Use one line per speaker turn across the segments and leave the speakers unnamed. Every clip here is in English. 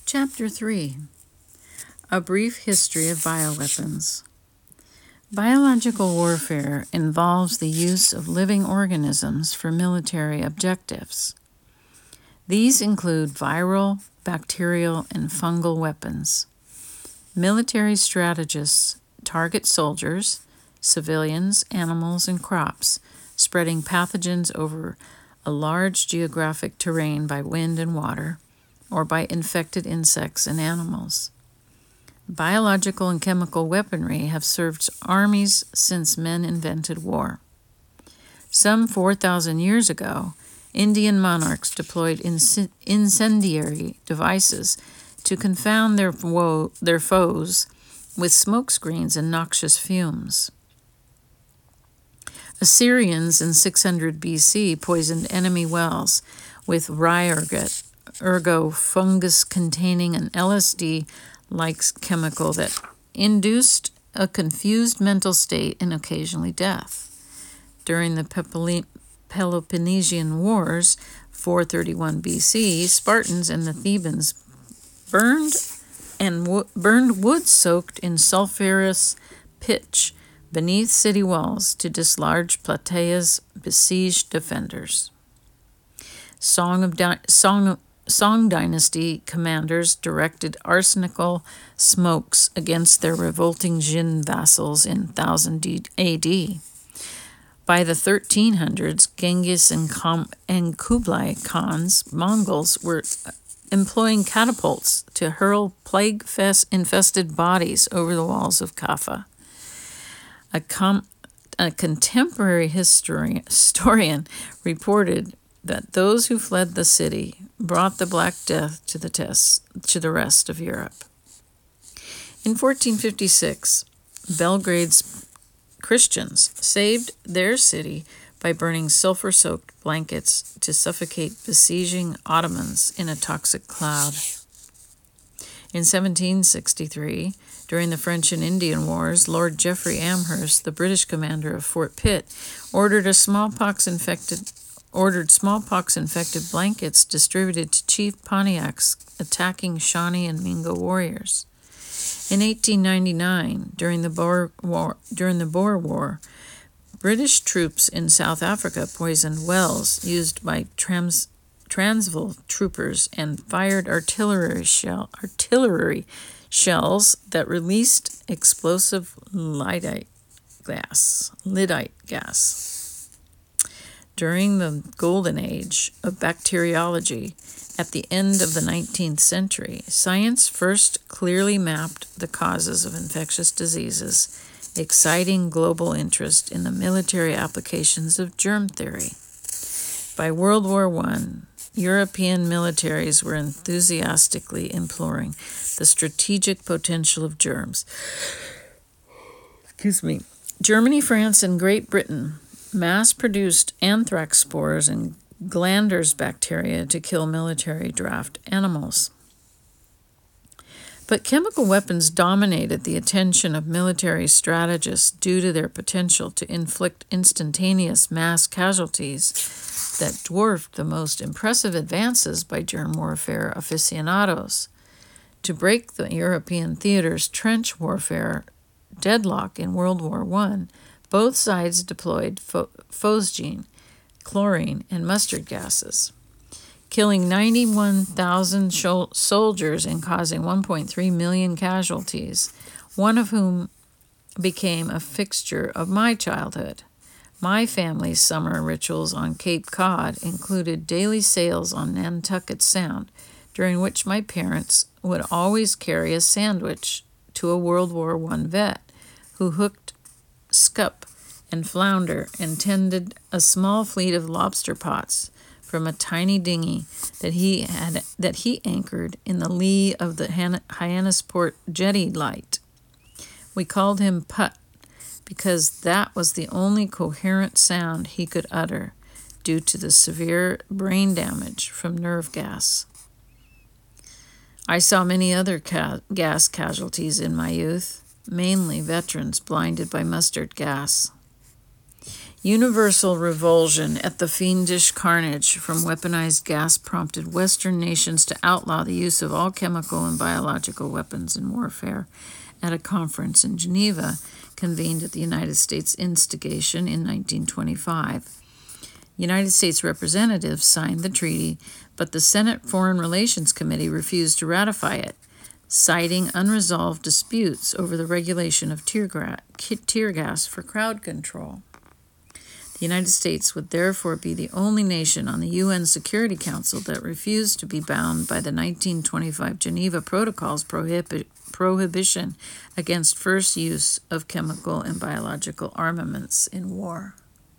Chapter 3. A Brief History of Bioweapons. Biological warfare involves the use of living organisms for military objectives. These include viral, bacterial, and fungal weapons. Military strategists target soldiers, civilians, animals, and crops, spreading pathogens over a large geographic terrain by wind and water, or by infected insects and animals. Biological and chemical weaponry have served armies since men invented war. Some 4,000 years ago, Indian monarchs deployed incendiary devices to confound their foes with smokescreens and noxious fumes. Assyrians in 600 BC poisoned enemy wells with rye ergot fungus containing an LSD-like chemical that induced a confused mental state and occasionally death. During the Peloponnesian Wars, 431 BC, Spartans and the Thebans burned wood soaked in sulfurous pitch beneath city walls to dislodge Plataea's besieged defenders. Song Dynasty commanders directed arsenical smokes against their revolting Jin vassals in 1000 AD. By the 1300s, Genghis and Kublai Khan's Mongols were employing catapults to hurl plague-infested bodies over the walls of Kaffa. A contemporary historian reported that those who fled the city brought the Black Death to the rest of Europe. In 1456, Belgrade's Christians saved their city by burning sulfur-soaked blankets to suffocate besieging Ottomans in a toxic cloud. In 1763, during the French and Indian Wars, Lord Geoffrey Amherst, the British commander of Fort Pitt, ordered smallpox-infected blankets distributed to Chief Pontiacs attacking Shawnee and Mingo warriors. In 1899, during the Boer War, British troops in South Africa poisoned wells used by Transvaal troopers and fired artillery shells that released explosive lyddite gas. During the golden age of bacteriology, at the end of the 19th century, science first clearly mapped the causes of infectious diseases, exciting global interest in the military applications of germ theory. By World War I, European militaries were enthusiastically imploring the strategic potential of germs. Germany, France, and Great Britain mass-produced anthrax spores and glanders bacteria to kill military draft animals. But chemical weapons dominated the attention of military strategists due to their potential to inflict instantaneous mass casualties that dwarfed the most impressive advances by germ warfare aficionados. To break the European theater's trench warfare deadlock in World War I, both sides deployed phosgene, chlorine, and mustard gases, killing 91,000 soldiers and causing 1.3 million casualties, one of whom became a fixture of my childhood. My family's summer rituals on Cape Cod included daily sails on Nantucket Sound, during which my parents would always carry a sandwich to a World War I vet who hooked scup and flounder and tended a small fleet of lobster pots from a tiny dinghy that he anchored in the lee of the Hyannisport jetty light. We called him Putt because that was the only coherent sound he could utter due to the severe brain damage from nerve gas. I saw many other gas casualties in my youth, mainly veterans blinded by mustard gas. Universal revulsion at the fiendish carnage from weaponized gas prompted Western nations to outlaw the use of all chemical and biological weapons in warfare at a conference in Geneva, convened at the United States instigation in 1925. United States representatives signed the treaty, but the Senate Foreign Relations Committee refused to ratify it, citing unresolved disputes over the regulation of tear gas for crowd control. The United States would therefore be the only nation on the UN Security Council that refused to be bound by the 1925 Geneva Protocol's prohibition against first use of chemical and biological armaments in war.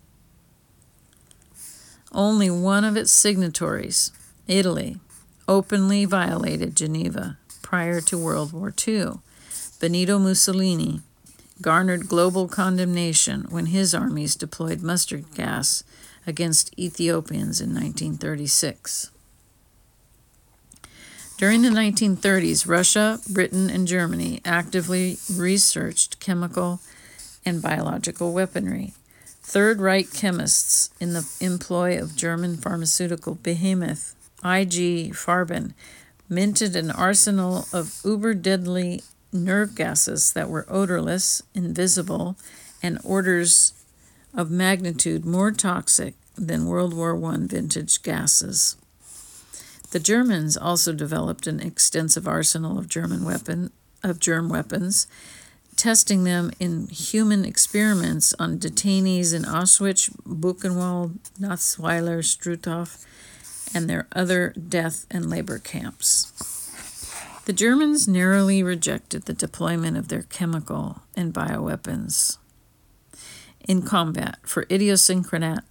Only one of its signatories, Italy, openly violated Geneva prior to World War II. Benito Mussolini garnered global condemnation when his armies deployed mustard gas against Ethiopians in 1936. During the 1930s, Russia, Britain, and Germany actively researched chemical and biological weaponry. Third Reich chemists in the employ of German pharmaceutical behemoth IG Farben minted an arsenal of uber-deadly nerve gases that were odorless, invisible, and orders of magnitude more toxic than World War I vintage gases. The Germans also developed an extensive arsenal of germ weapons, testing them in human experiments on detainees in Auschwitz, Buchenwald, Natzweiler, Struthof, and their other death and labor camps. The Germans narrowly rejected the deployment of their chemical and bioweapons in combat for idiosyncratic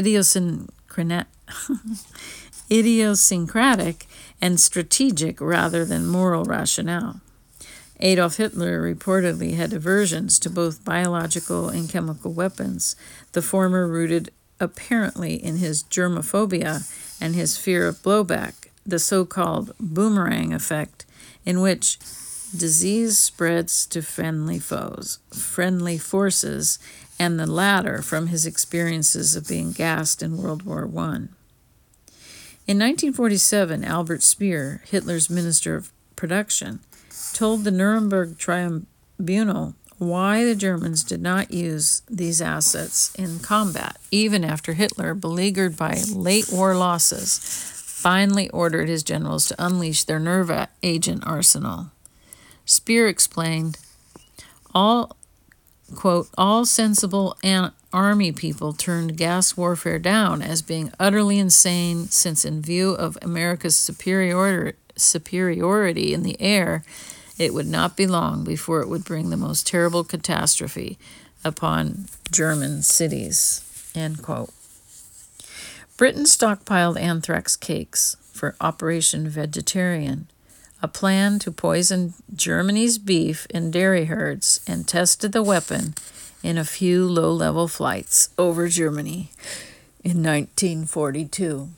and strategic rather than moral rationale. Adolf Hitler reportedly had aversions to both biological and chemical weapons, the former rooted apparently in his germophobia and his fear of blowback, the so-called boomerang effect, in which disease spreads to friendly forces, and the latter from his experiences of being gassed in World War I. In 1947, Albert Speer, Hitler's Minister of Production, told the Nuremberg Tribunal why the Germans did not use these assets in combat, even after Hitler, beleaguered by late war losses, finally ordered his generals to unleash their nerve agent arsenal. Speer explained, all sensible army people turned gas warfare down as being utterly insane, since in view of America's superiority in the air, it would not be long before it would bring the most terrible catastrophe upon German cities. End quote. Britain stockpiled anthrax cakes for Operation Vegetarian, a plan to poison Germany's beef and dairy herds, and tested the weapon in a few low-level flights over Germany in 1942.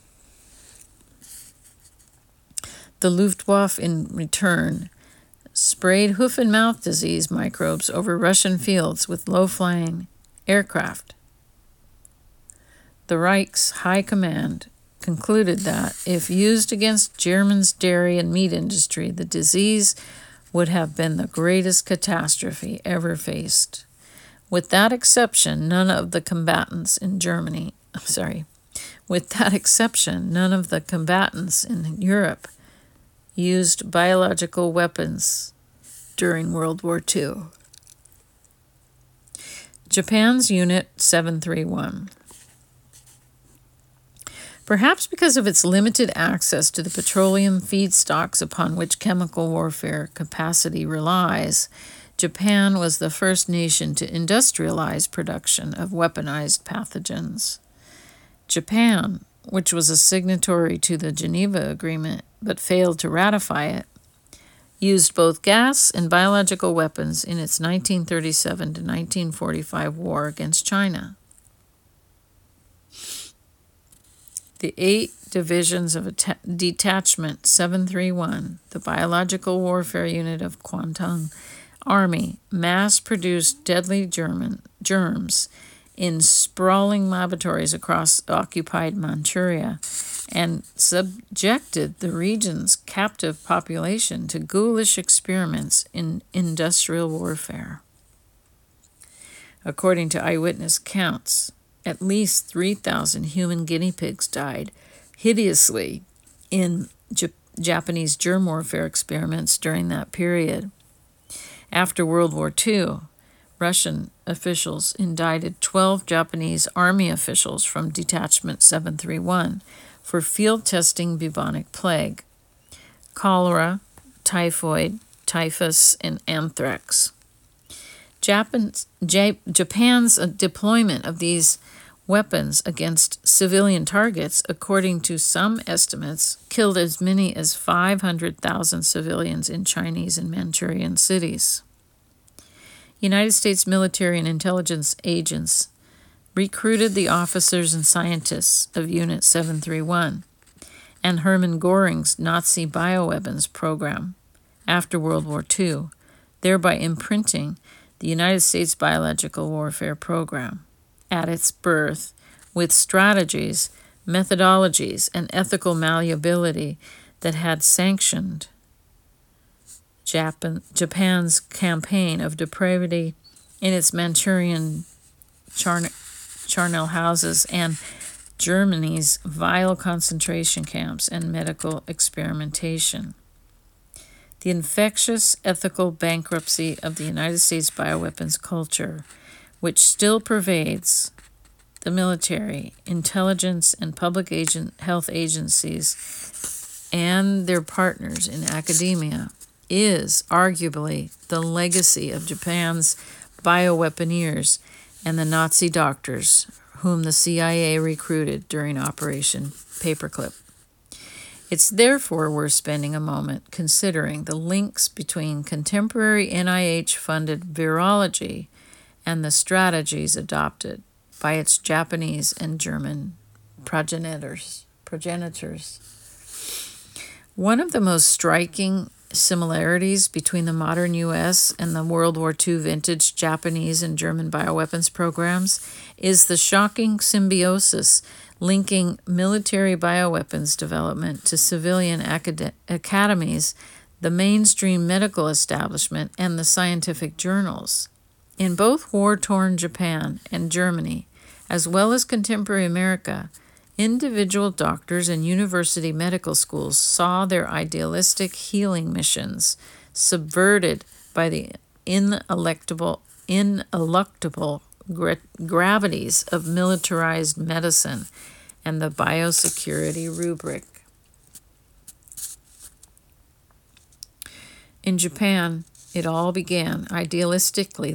The Luftwaffe, in return, sprayed hoof and mouth disease microbes over Russian fields with low-flying aircraft. The Reich's High Command concluded that, if used against Germany's dairy and meat industry, the disease would have been the greatest catastrophe ever faced. With that exception, none of the combatants in Europe used biological weapons during World War II. Japan's Unit 731. Perhaps because of its limited access to the petroleum feedstocks upon which chemical warfare capacity relies, Japan was the first nation to industrialize production of weaponized pathogens. Japan, which was a signatory to the Geneva Agreement but failed to ratify it, used both gas and biological weapons in its 1937 to 1945 war against China. The 8 divisions of Detachment 731, the biological warfare unit of Kwantung Army, mass-produced deadly germs in sprawling laboratories across occupied Manchuria and subjected the region's captive population to ghoulish experiments in industrial warfare. According to eyewitness counts, at least 3,000 human guinea pigs died hideously in Japanese germ warfare experiments during that period. After World War II, Russian officials indicted 12 Japanese army officials from Detachment 731 for field testing bubonic plague, cholera, typhoid, typhus, and anthrax. Japan's deployment of these weapons against civilian targets, according to some estimates, killed as many as 500,000 civilians in Chinese and Manchurian cities. United States military and intelligence agents recruited the officers and scientists of Unit 731 and Hermann Göring's Nazi bioweapons program after World War II, thereby imprinting the United States biological warfare program at its birth with strategies, methodologies, and ethical malleability that had sanctioned Japan's campaign of depravity in its Manchurian charnel houses and Germany's vile concentration camps and medical experimentation. The infectious ethical bankruptcy of the United States bioweapons culture, which still pervades the military, intelligence, and public health agencies and their partners in academia, is arguably the legacy of Japan's bioweaponeers and the Nazi doctors whom the CIA recruited during Operation Paperclip. It's therefore worth spending a moment considering the links between contemporary NIH-funded virology and the strategies adopted by its Japanese and German progenitors. One of the most striking similarities between the modern U.S. and the World War II vintage Japanese and German bioweapons programs is the shocking symbiosis linking military bioweapons development to civilian academies, the mainstream medical establishment, and the scientific journals. In both war-torn Japan and Germany, as well as contemporary America, individual doctors and university medical schools saw their idealistic healing missions subverted by the ineluctable gravities of militarized medicine and the biosecurity rubric. In Japan, it all began idealistically,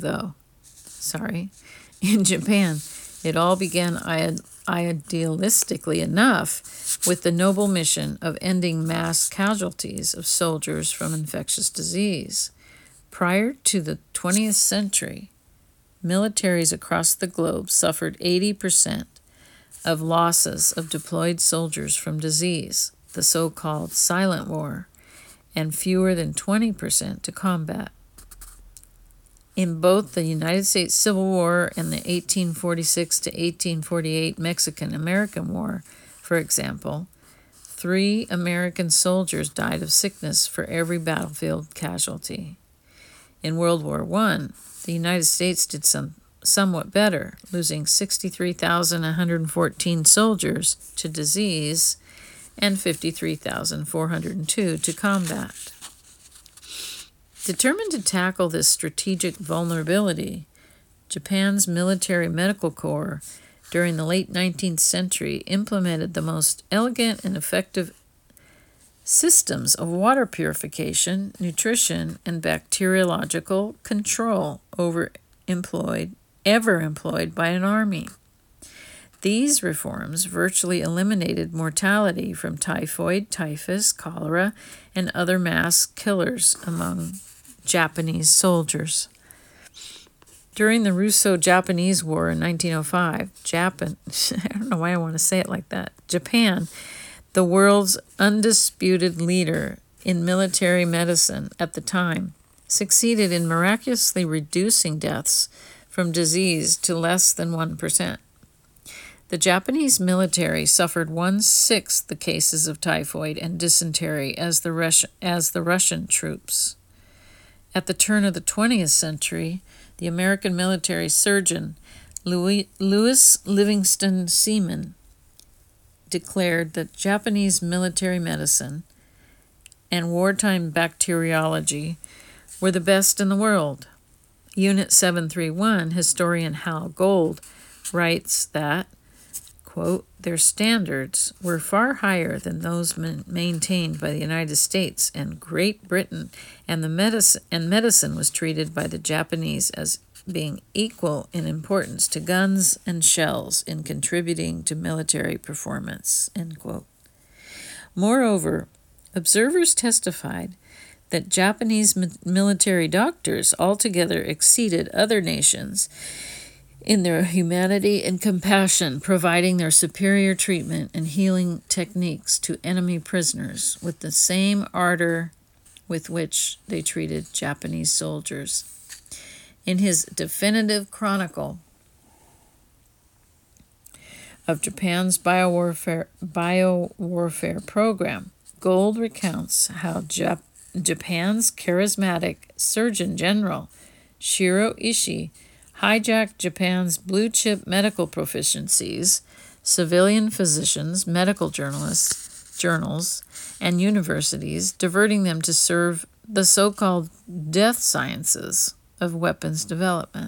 idealistically enough with the noble mission of ending mass casualties of soldiers from infectious disease. Prior to the 20th century, militaries across the globe suffered 80% of losses of deployed soldiers from disease, the so-called silent war, and fewer than 20% to combat. In both the United States Civil War and the 1846 to 1848 Mexican-American War, for example, 3 American soldiers died of sickness for every battlefield casualty. In World War I, the United States did somewhat better, losing 63,114 soldiers to disease and 53,402 to combat. Determined to tackle this strategic vulnerability, Japan's military medical corps during the late 19th century implemented the most elegant and effective systems of water purification, nutrition, and bacteriological control ever employed by an army. These reforms virtually eliminated mortality from typhoid, typhus, cholera, and other mass killers among Japanese soldiers. During the Russo-Japanese War in 1905, Japan, the world's undisputed leader in military medicine at the time, succeeded in miraculously reducing deaths from disease to less than 1%. The Japanese military suffered 1/6 the cases of typhoid and dysentery as the Russian troops. At the turn of the 20th century, the American military surgeon Louis Livingston Seaman declared that Japanese military medicine and wartime bacteriology were the best in the world. Unit 731 historian Hal Gold writes that, quote, their standards were far higher than those maintained by the United States and Great Britain, and medicine was treated by the Japanese as being equal in importance to guns and shells in contributing to military performance, end quote. Moreover, observers testified that Japanese military doctors altogether exceeded other nations in their humanity and compassion, providing their superior treatment and healing techniques to enemy prisoners with the same ardor with which they treated Japanese soldiers. In his definitive chronicle of Japan's biowarfare program, Gold recounts how Japan's charismatic Surgeon General Shiro Ishii hijacked Japan's blue-chip medical proficiencies, civilian physicians, medical journals, and universities, diverting them to serve the so-called death sciences of weapons development.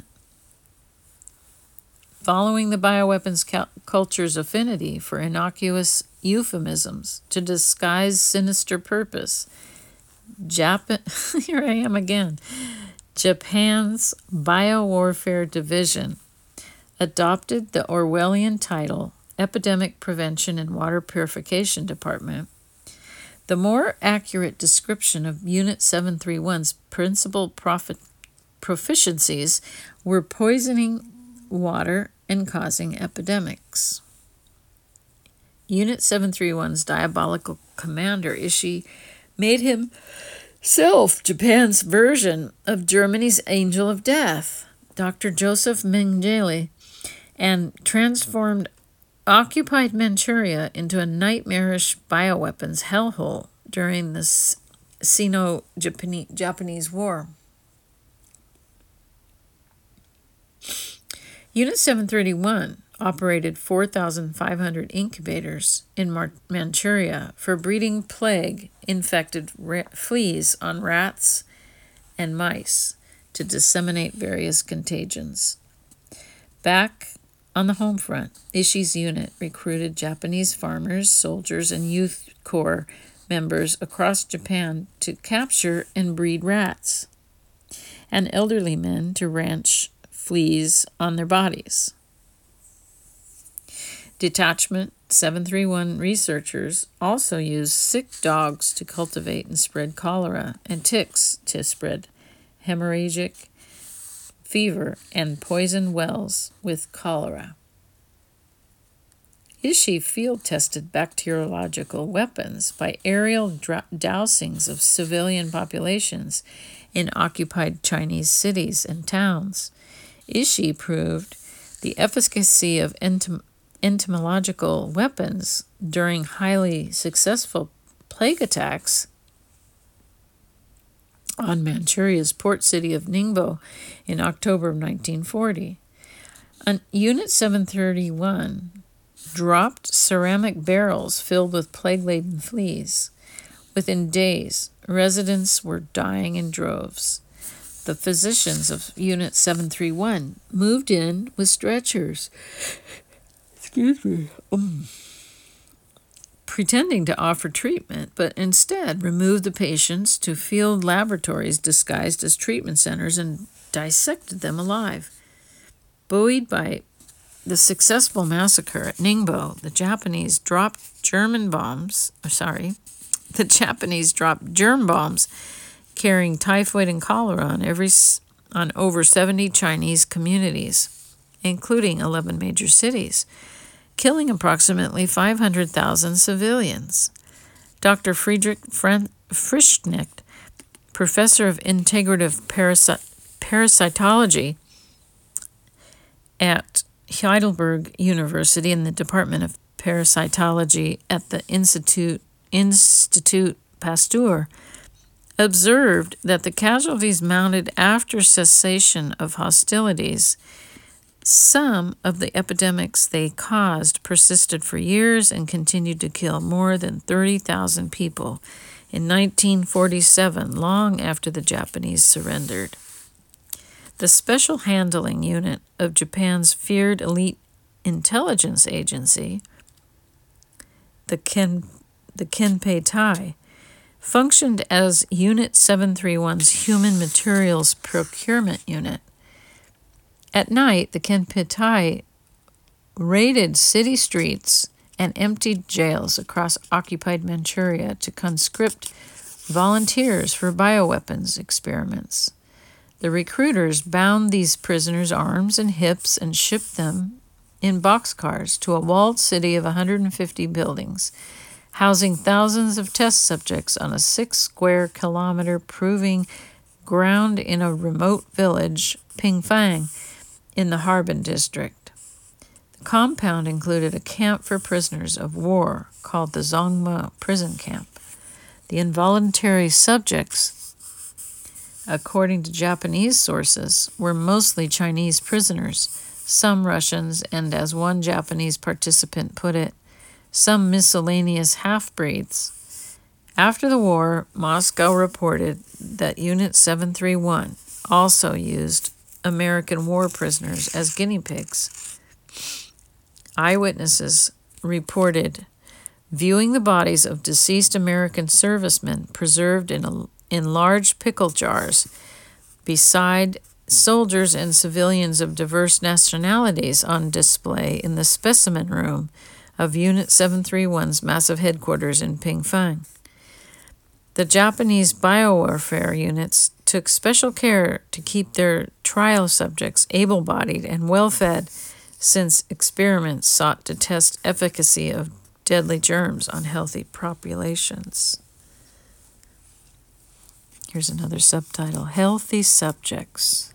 Following the bioweapons culture's affinity for innocuous euphemisms to disguise sinister purpose, here I am again, Japan's Biowarfare Division adopted the Orwellian title Epidemic Prevention and Water Purification Department. The more accurate description of Unit 731's principal proficiencies were poisoning water and causing epidemics. Unit 731's diabolical commander, Ishii, made himself Japan's version of Germany's Angel of Death, Dr. Joseph Mengele, and transformed occupied Manchuria into a nightmarish bioweapons hellhole during the Sino-Japanese War. Unit 731 operated 4,500 incubators in Manchuria for breeding plague-infected fleas on rats and mice to disseminate various contagions. Back on the home front, Ishii's unit recruited Japanese farmers, soldiers, and youth corps members across Japan to capture and breed rats, and elderly men to ranch fleas on their bodies. Detachment 731 researchers also used sick dogs to cultivate and spread cholera, and ticks to spread hemorrhagic fever and poison wells with cholera. Ishii field-tested bacteriological weapons by aerial dousings of civilian populations in occupied Chinese cities and towns. Ishii proved the efficacy of entomological weapons during highly successful plague attacks on Manchuria's port city of Ningbo in October of 1940. Unit 731 dropped ceramic barrels filled with plague-laden fleas. Within days, residents were dying in droves. The physicians of Unit 731 moved in with stretchers, pretending to offer treatment, but instead removed the patients to field laboratories disguised as treatment centers and dissected them alive. Buoyed by the successful massacre at Ningbo, the Japanese dropped germ bombs carrying typhoid and cholera on over 70 Chinese communities, including 11 major cities, killing approximately 500,000 civilians. Dr. Friedrich Frischknecht, professor of integrative parasitology at Heidelberg University in the Department of Parasitology at the Institut Pasteur observed that the casualties mounted after cessation of hostilities. Some of the epidemics they caused persisted for years and continued to kill more than 30,000 people in 1947, long after the Japanese surrendered. The Special Handling Unit of Japan's feared elite intelligence agency, the Kenpeitai, functioned as Unit 731's Human Materials Procurement Unit. At night, the Kenpeitai raided city streets and emptied jails across occupied Manchuria to conscript volunteers for bioweapons experiments. The recruiters bound these prisoners' arms and hips and shipped them in boxcars to a walled city of 150 buildings, housing thousands of test subjects on a 6-square-kilometer proving ground in a remote village, Pingfang, in the Harbin district. The compound included a camp for prisoners of war called the Zongma Prison Camp. The involuntary subjects, according to Japanese sources, were mostly Chinese prisoners, some Russians, and as one Japanese participant put it, some miscellaneous half-breeds. After the war, Moscow reported that Unit 731 also used American war prisoners as guinea pigs. Eyewitnesses reported viewing the bodies of deceased American servicemen preserved in large pickle jars beside soldiers and civilians of diverse nationalities on display in the specimen room of Unit 731's massive headquarters in Pingfang. The Japanese biowarfare units took special care to keep their trial subjects able-bodied and well-fed, since experiments sought to test efficacy of deadly germs on healthy populations. Here's another subtitle, Healthy Subjects.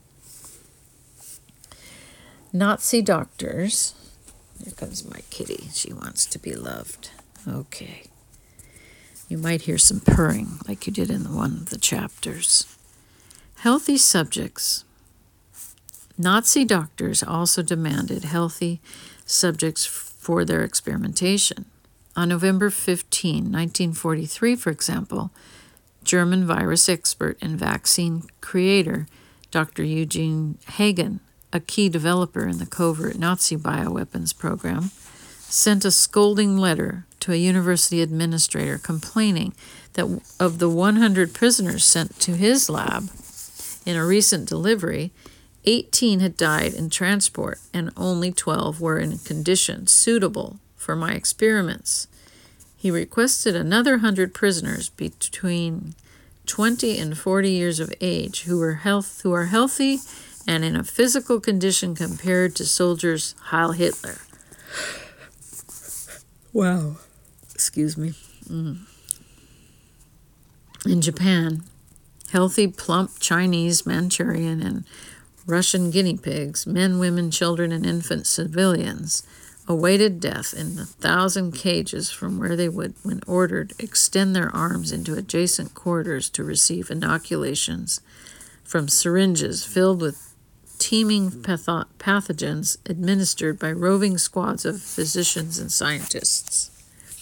Nazi doctors. Here comes my kitty. She wants to be loved. Okay. You might hear some purring like you did in one of the chapters. Healthy subjects. Nazi doctors also demanded healthy subjects for their experimentation. On November 15, 1943, for example, German virus expert and vaccine creator Dr. Eugene Hagen, a key developer in the covert Nazi bioweapons program, sent a scolding letter to a university administrator complaining that of the 100 prisoners sent to his lab in a recent delivery, 18 had died in transport and only 12 were in conditions suitable for my experiments. He requested another 100 prisoners between 20 and 40 years of age who are healthy and in a physical condition compared to soldiers Heil Hitler. Wow. Excuse me. In Japan, healthy, plump Chinese, Manchurian, and Russian guinea pigs, men, women, children, and infant civilians, awaited death in 1,000 cages from where they would, when ordered, extend their arms into adjacent corridors to receive inoculations from syringes filled with teeming pathogens administered by roving squads of physicians and scientists.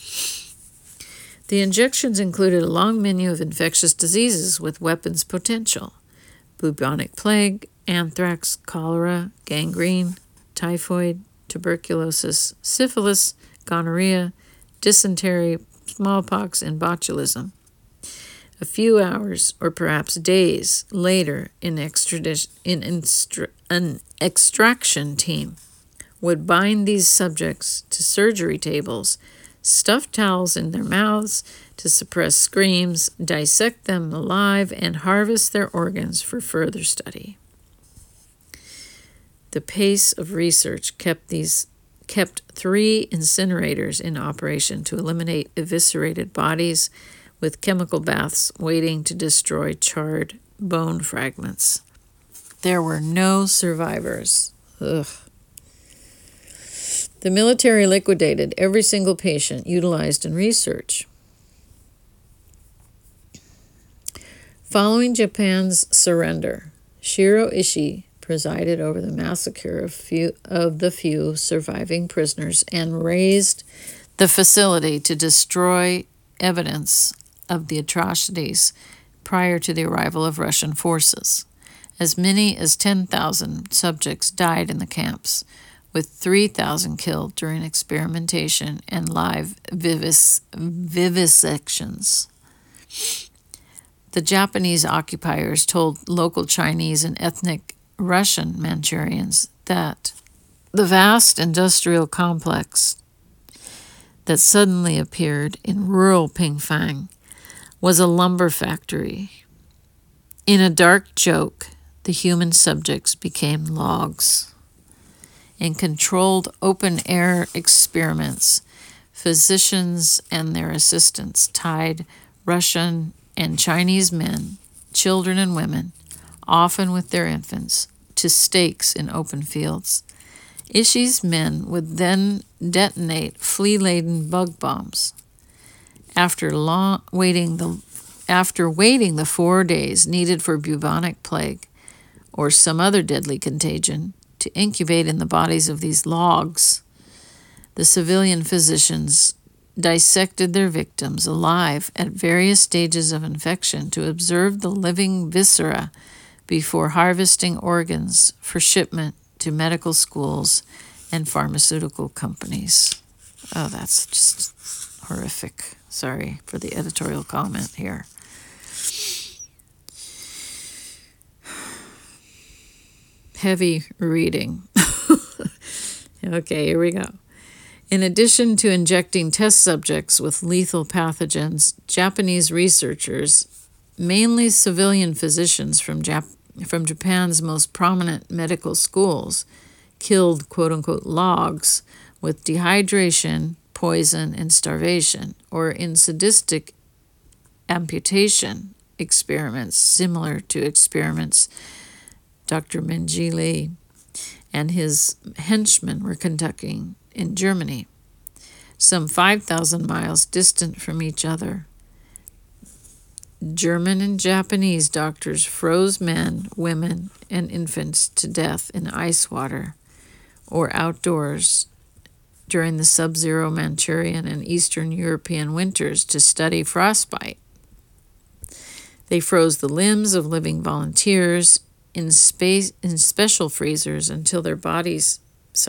The injections included a long menu of infectious diseases with weapons potential: bubonic plague, anthrax, cholera, gangrene, typhoid, tuberculosis, syphilis, gonorrhea, dysentery, smallpox, and botulism. A few hours, or perhaps days, later, an extraction team would bind these subjects to surgery tables, stuff towels in their mouths to suppress screams, dissect them alive, and harvest their organs for further study. The pace of research kept 3 incinerators in operation to eliminate eviscerated bodies, with chemical baths waiting to destroy charred bone fragments. There were no survivors Ugh. The military liquidated every single patient utilized in research. Following Japan's surrender, Shiro Ishii presided over the massacre of the few surviving prisoners and razed the facility to destroy evidence of the atrocities prior to the arrival of Russian forces. As many as 10,000 subjects died in the camps, with 3,000 killed during experimentation and live vivisections. The Japanese occupiers told local Chinese and ethnic Russian Manchurians that the vast industrial complex that suddenly appeared in rural Pingfang was a lumber factory. In a dark joke, the human subjects became logs. In controlled open-air experiments, physicians and their assistants tied Russian and Chinese men, children and women, often with their infants, to stakes in open fields. Ishii's men would then detonate flea-laden bug bombs. After waiting the 4 days needed for bubonic plague or some other deadly contagion to incubate in the bodies of these logs, the civilian physicians dissected their victims alive at various stages of infection to observe the living viscera before harvesting organs for shipment to medical schools and pharmaceutical companies. Oh, that's just horrific. Sorry for the editorial comment here. Heavy reading. Okay, here we go. In addition to injecting test subjects with lethal pathogens, Japanese researchers, mainly civilian physicians from Japan's most prominent medical schools, killed quote-unquote logs with dehydration, poison, and starvation, or in sadistic amputation experiments similar to experiments Dr. Mengele and his henchmen were conducting in Germany, some 5,000 miles distant from each other. German and Japanese doctors froze men, women, and infants to death in ice water or outdoors during the sub-zero Manchurian and Eastern European winters to study frostbite. They froze the limbs of living volunteers in special freezers until their bones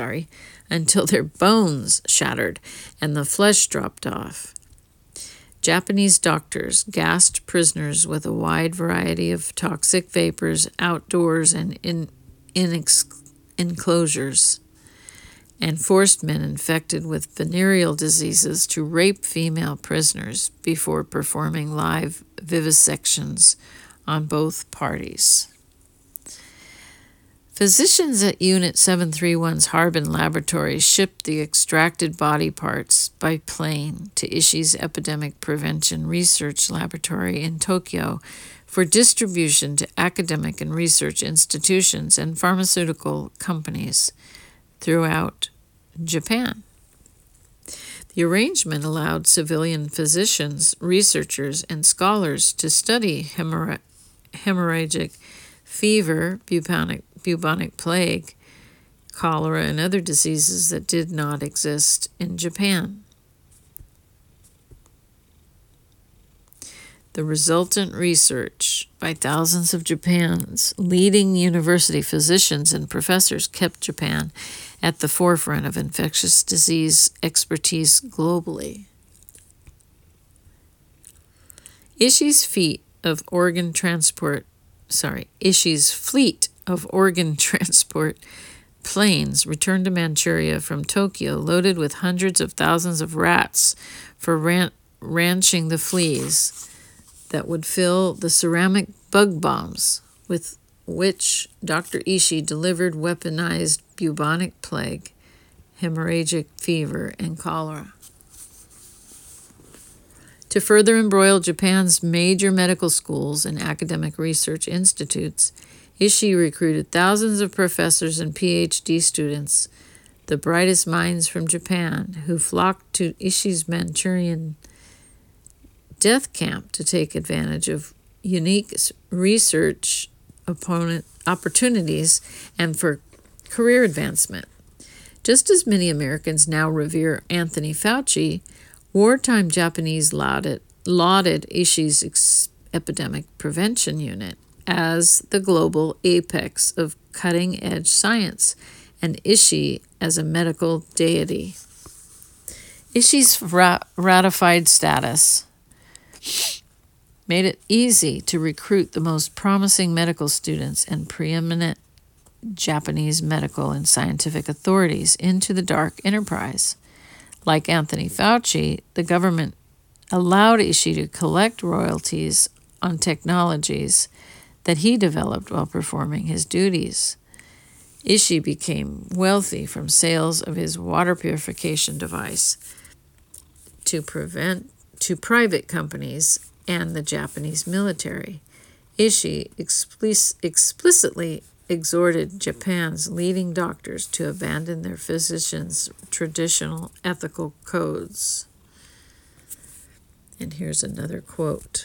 shattered and the flesh dropped off. Japanese doctors gassed prisoners with a wide variety of toxic vapors outdoors and in enclosures, and forced men infected with venereal diseases to rape female prisoners before performing live vivisections on both parties. Physicians at Unit 731's Harbin laboratory shipped the extracted body parts by plane to Ishii's Epidemic Prevention Research Laboratory in Tokyo for distribution to academic and research institutions and pharmaceutical companies throughout Japan. The arrangement allowed civilian physicians, researchers, and scholars to study hemorrhagic fever, bubonic plague, cholera, and other diseases that did not exist in Japan. The resultant research by thousands of Japan's leading university physicians and professors kept Japan at the forefront of infectious disease expertise globally. Ishii's fleet of organ transport planes returned to Manchuria from Tokyo loaded with hundreds of thousands of rats for ranching the fleas that would fill the ceramic bug bombs with which Dr. Ishii delivered weaponized bubonic plague, hemorrhagic fever, and cholera. To further embroil Japan's major medical schools and academic research institutes, Ishii recruited thousands of professors and PhD students, the brightest minds from Japan, who flocked to Ishii's Manchurian death camp to take advantage of unique research opportunities and for career advancement. Just as many Americans now revere Anthony Fauci, wartime Japanese lauded Ishii's epidemic prevention unit as the global apex of cutting-edge science, and Ishii as a medical deity. Ishii's ratified status made it easy to recruit the most promising medical students and preeminent Japanese medical and scientific authorities into the dark enterprise. Like Anthony Fauci, the government allowed Ishii to collect royalties on technologies that he developed while performing his duties. Ishii became wealthy from sales of his water purification device to private companies and the Japanese military. Ishii explicitly exhorted Japan's leading doctors to abandon their physicians' traditional ethical codes. And here's another quote.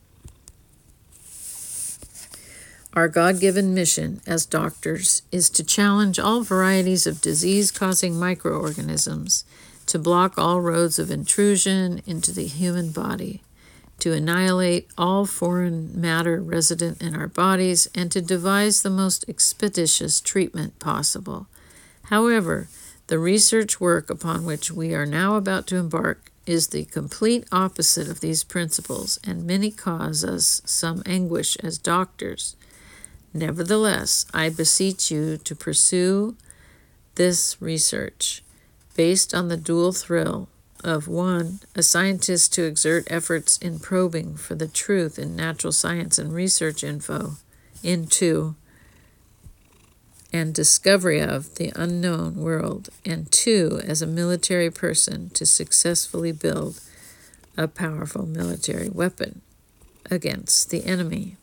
Our God-given mission as doctors is to challenge all varieties of disease-causing microorganisms, to block all roads of intrusion into the human body, to annihilate all foreign matter resident in our bodies, and to devise the most expeditious treatment possible. However, the research work upon which we are now about to embark is the complete opposite of these principles, and many cause us some anguish as doctors. Nevertheless, I beseech you to pursue this research, based on the dual thrill of 1, a scientist to exert efforts in probing for the truth in natural science and research info, in 2, and discovery of the unknown world, and 2, as a military person to successfully build a powerful military weapon against the enemy.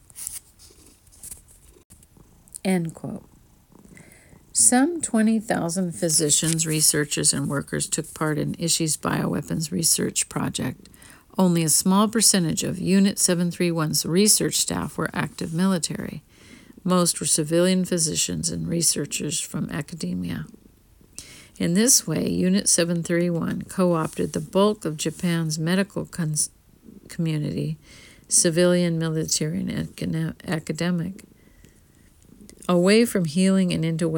End quote. Some 20,000 physicians, researchers, and workers took part in Ishii's bioweapons research project. Only a small percentage of Unit 731's research staff were active military. Most were civilian physicians and researchers from academia. In this way, Unit 731 co-opted the bulk of Japan's medical community, civilian, military, and academic, away from healing and into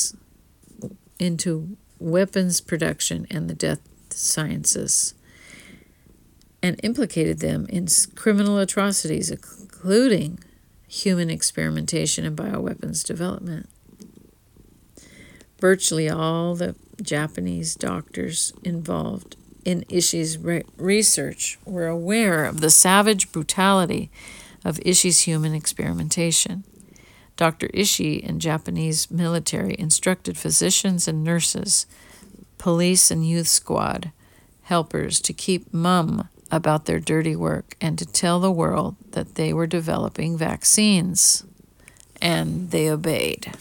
weapons production and the death sciences, and implicated them in criminal atrocities, including human experimentation and bioweapons development. Virtually all the Japanese doctors involved in Ishii's research were aware of the savage brutality of Ishii's human experimentation. Dr. Ishii and Japanese military instructed physicians and nurses, police and youth squad helpers to keep mum about their dirty work and to tell the world that they were developing vaccines. And they obeyed.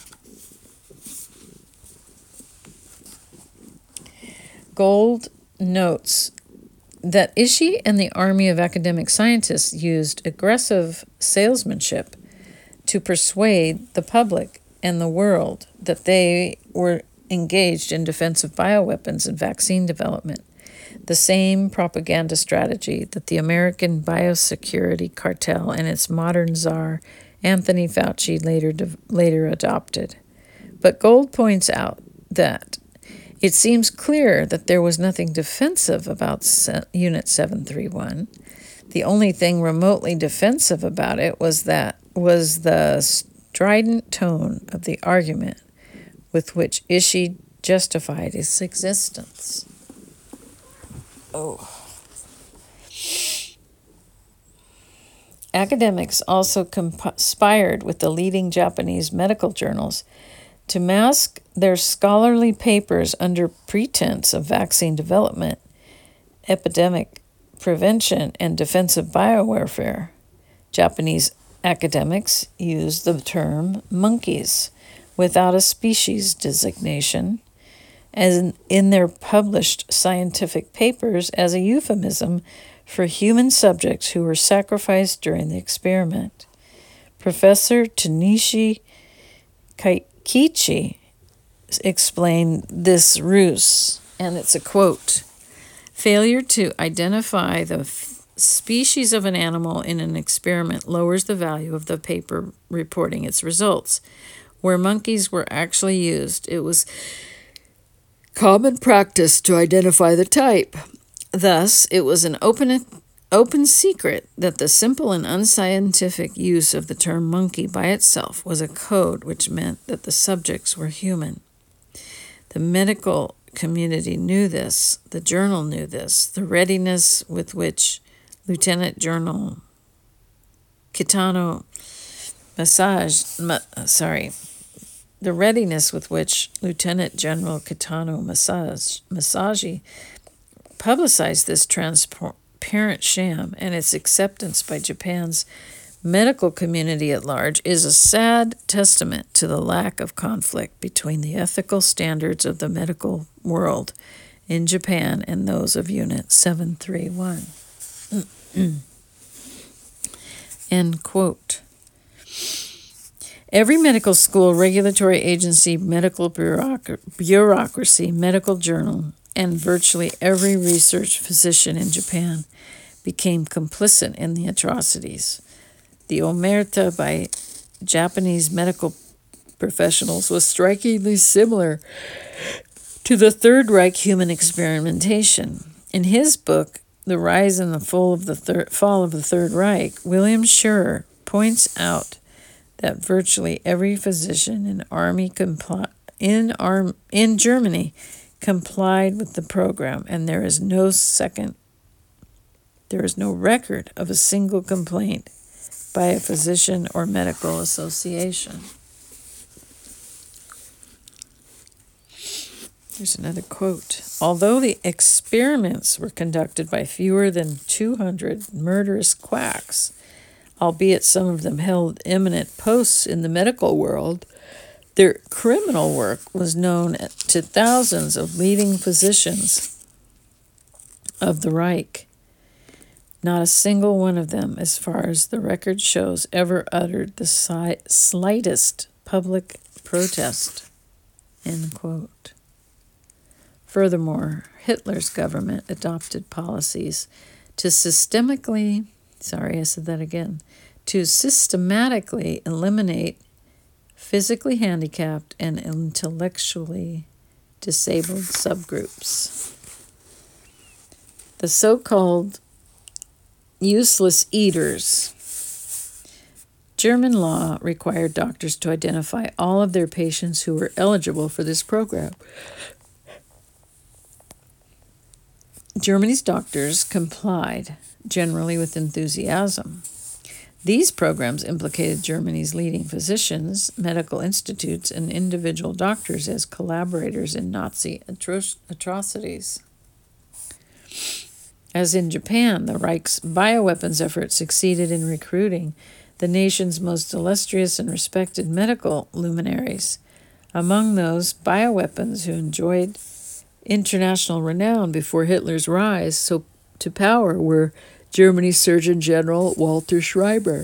Gold notes that Ishii and the army of academic scientists used aggressive salesmanship to persuade the public and the world that they were engaged in defensive bioweapons and vaccine development, the same propaganda strategy that the American biosecurity cartel and its modern czar, Anthony Fauci, later adopted. But Gold points out that it seems clear that there was nothing defensive about Unit 731. The only thing remotely defensive about it was the strident tone of the argument with which Ishii justified its existence. Academics also conspired with the leading Japanese medical journals to mask their scholarly papers under pretense of vaccine development, epidemic prevention, and defensive biowarfare. Japanese academics use the term monkeys without a species designation, as in their published scientific papers, as a euphemism for human subjects who were sacrificed during the experiment. Professor Tanishi Kichi explained this ruse, and it's a quote: "Failure to identify the species of an animal in an experiment lowers the value of the paper reporting its results. Where monkeys were actually used, it was common practice to identify the type. Thus, it was an open secret that the simple and unscientific use of the term monkey by itself was a code which meant that the subjects were human. The medical community knew this, the journal knew this, the readiness with which Lieutenant General Kitano Masashi publicized this transparent sham and its acceptance by Japan's medical community at large is a sad testament to the lack of conflict between the ethical standards of the medical world in Japan and those of Unit 731. End quote. Every medical school, regulatory agency, medical bureaucracy, medical journal, and virtually every research physician in Japan became complicit in the atrocities. The omerta by Japanese medical professionals was strikingly similar to the Third Reich human experimentation. In his book, The Rise and the Fall of the Third Reich, William Scherer points out that virtually every physician in Germany complied with the program, and there is no record of a single complaint by a physician or medical association. Here's another quote. Although the experiments were conducted by fewer than 200 murderous quacks, albeit some of them held eminent posts in the medical world, their criminal work was known to thousands of leading physicians of the Reich. Not a single one of them, as far as the record shows, ever uttered the slightest public protest. End quote. Furthermore, Hitler's government adopted policies to systematically eliminate physically handicapped and intellectually disabled subgroups. The so-called useless eaters. German law required doctors to identify all of their patients who were eligible for this program. Germany's doctors complied, generally with enthusiasm. These programs implicated Germany's leading physicians, medical institutes, and individual doctors as collaborators in Nazi atrocities. As in Japan, the Reich's bioweapons effort succeeded in recruiting the nation's most illustrious and respected medical luminaries. Among those bioweapons who enjoyed international renown before Hitler's rise to power were Germany's Surgeon General Walter Schreiber,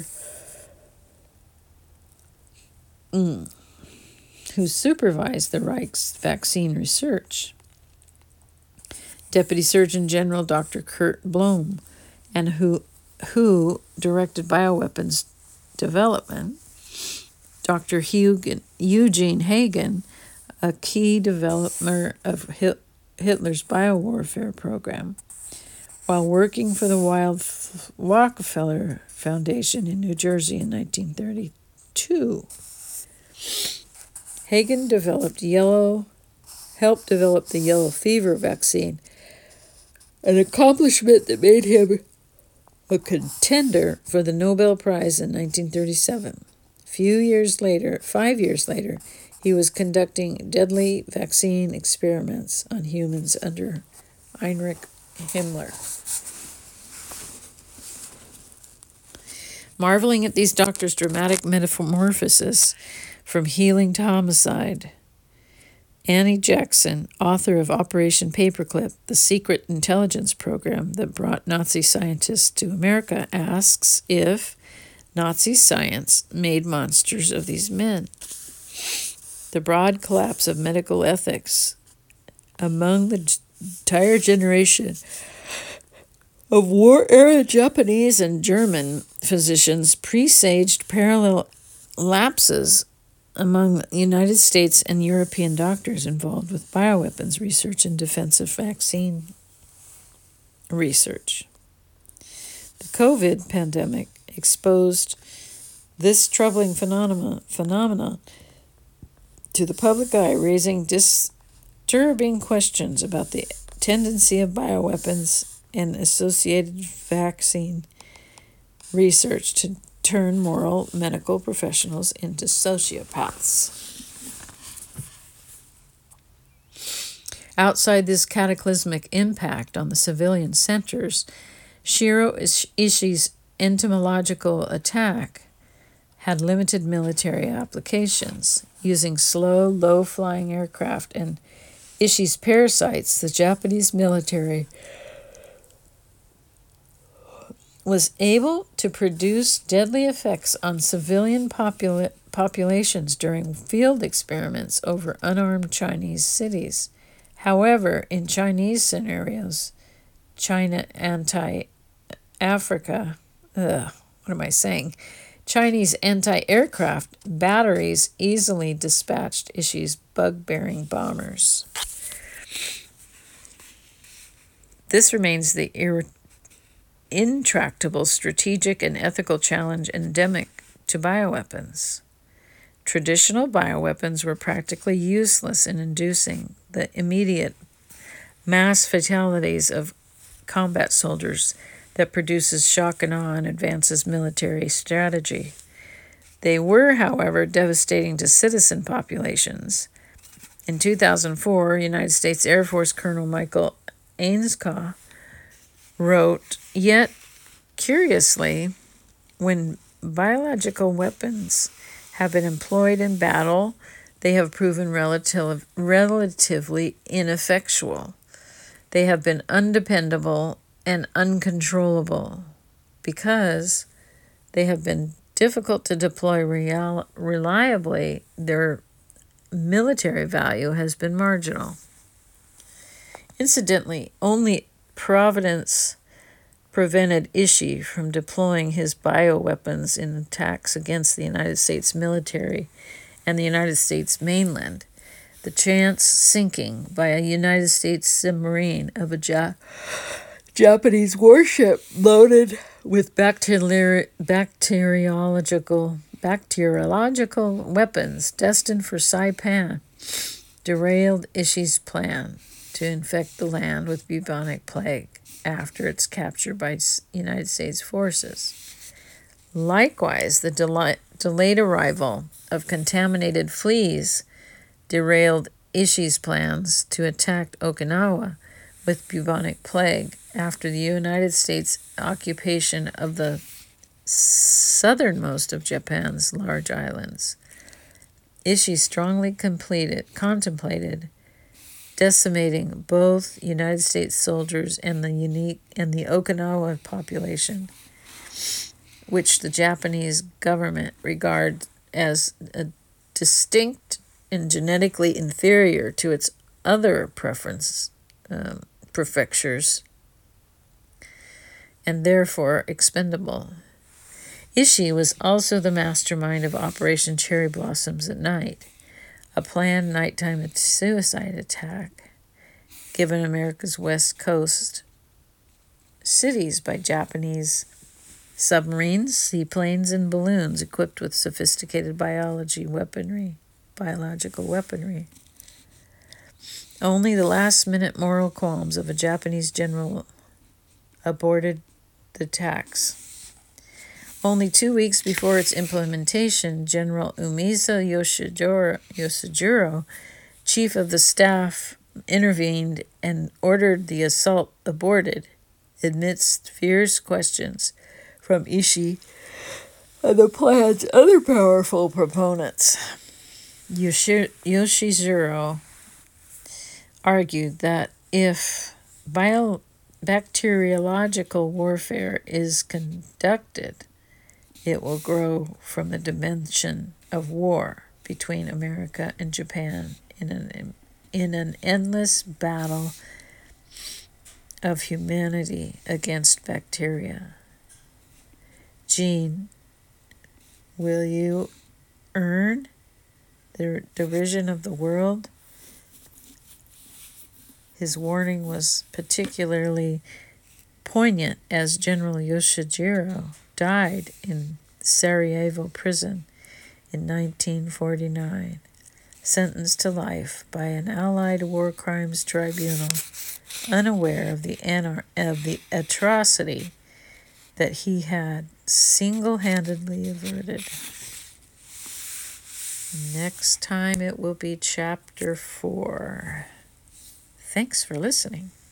who supervised the Reich's vaccine research, Deputy Surgeon General Dr. Kurt Blome, and who directed bioweapons development, Dr. Eugene Hagen, a key developer of Hitler's biowarfare program, while working for the Rockefeller Foundation in New Jersey in 1932. Hagen helped develop the yellow fever vaccine, an accomplishment that made him a contender for the Nobel Prize in 1937. 5 years later, he was conducting deadly vaccine experiments on humans under Heinrich Himmler. Marveling at these doctors' dramatic metamorphosis from healing to homicide, Annie Jackson, author of Operation Paperclip, the secret intelligence program that brought Nazi scientists to America, asks if Nazi science made monsters of these men. The broad collapse of medical ethics among the entire generation of war-era Japanese and German physicians presaged parallel lapses among United States and European doctors involved with bioweapons research and defensive vaccine research. The COVID pandemic exposed this troubling phenomena to the public eye, raising disturbing questions about the tendency of bioweapons and associated vaccine research to turn moral medical professionals into sociopaths. Outside this cataclysmic impact on the civilian centers, Shiro Ishii's entomological attack had limited military applications. Using slow, low-flying aircraft and Ishii's parasites, the Japanese military was able to produce deadly effects on civilian populations during field experiments over unarmed Chinese cities. However, in Chinese scenarios, China anti-Africa, Chinese anti-aircraft batteries easily dispatched Ishii's bug-bearing bombers. This remains the intractable strategic and ethical challenge endemic to bioweapons. Traditional bioweapons were practically useless in inducing the immediate mass fatalities of combat soldiers that produces shock and awe and advances military strategy. They were, however, devastating to citizen populations. In 2004, United States Air Force Colonel Michael Ainscough wrote, "Yet, curiously, when biological weapons have been employed in battle, they have proven relatively ineffectual. They have been undependable and uncontrollable because they have been difficult to deploy reliably. Their military value has been marginal." Incidentally, only Providence prevented Ishii from deploying his bioweapons in attacks against the United States military and the United States mainland. The chance sinking by a United States submarine of a Japanese warship loaded with bacteriological weapons destined for Saipan derailed Ishii's plan to infect the land with bubonic plague after its capture by United States forces. Likewise, the delayed arrival of contaminated fleas derailed Ishii's plans to attack Okinawa with bubonic plague after the United States occupation of the southernmost of Japan's large islands. Ishii strongly contemplated decimating both United States soldiers and the Okinawa population, which the Japanese government regarded as a distinct and genetically inferior to its other prefectures, and therefore expendable. Ishii was also the mastermind of Operation Cherry Blossoms at Night, a planned nighttime suicide attack given America's West Coast cities by Japanese submarines, seaplanes, and balloons equipped with sophisticated biological weaponry. Only the last-minute moral qualms of a Japanese general aborted the attacks. Only 2 weeks before its implementation, General Umisa Yosujiro, chief of the staff, intervened and ordered the assault aborted amidst fierce questions from Ishii and the plan's other powerful proponents. Yoshizuro argued that if bacteriological warfare is conducted, it will grow from the dimension of war between America and Japan in an endless battle of humanity against bacteria. Jean, will you earn the derision of the world? His warning was particularly poignant as General Yoshijiro died in Sarajevo prison in 1949, sentenced to life by an Allied war crimes tribunal, unaware of the atrocity that he had single-handedly averted. Next time it will be Chapter 4. Thanks for listening.